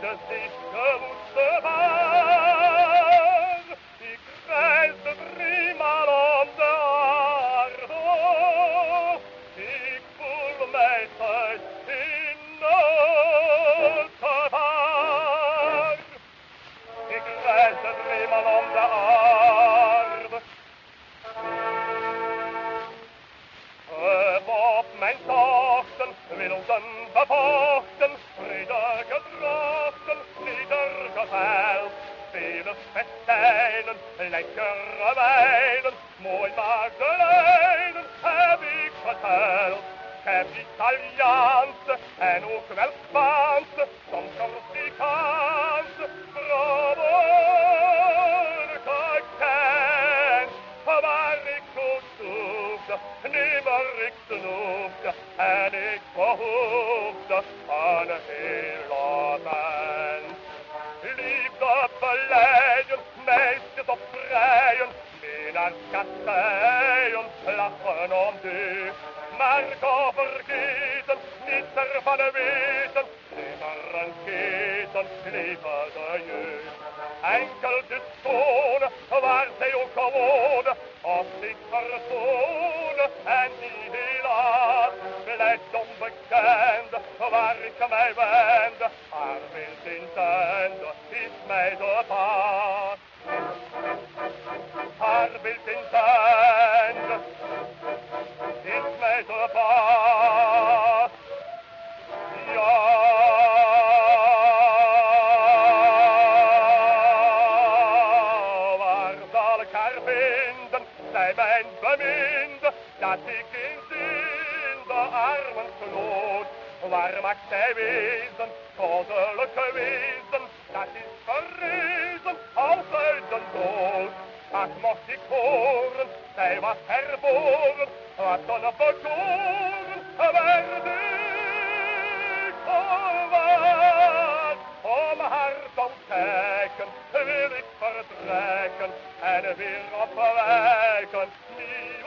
de zieke woeste waar. Ik reisde 3 maal om de aarde. Ik voel mij thuis in het gevaar. Ik reisde 3 maal om de aarde. Op mijn tochten, wilden bevochten, vredige drochten, nedergeveld. Vele festijnen, lekkere wijnen, mooi magdelijnen heb ik geteld. Ik heb Italiaanse en ook wel Spaanse, soms Corsicaanse vrouwen gekend. Waar ik goed zoekte, nimmer ik snoepte en ik behoefde aan een heel mens. Liefde beleiden, meisjes op vrijen, minnaars kasteien, lachen om du. Maar ga vergeten, niet ervan weten, nimmer een keten, lieve de jeugd. Enkel de schone, waar zij ook wonen, of zich vertonen en die helaas blijft onbekend, waar ik mij wende. Haar wild in tende is mij de paard. Haar wild in tende is mij de paard. Ja. Zij mijn beminde, dat ik eens in de armen sloot. Waar mag zij wezen, goddelijke wezen, dat is verrezen als uit de dood. Ach, mocht ik horen, zij was herboren, wat een bekoren werd ik gewaar. Om haar te ontdekken wil ik vertrekken en weer opwijken.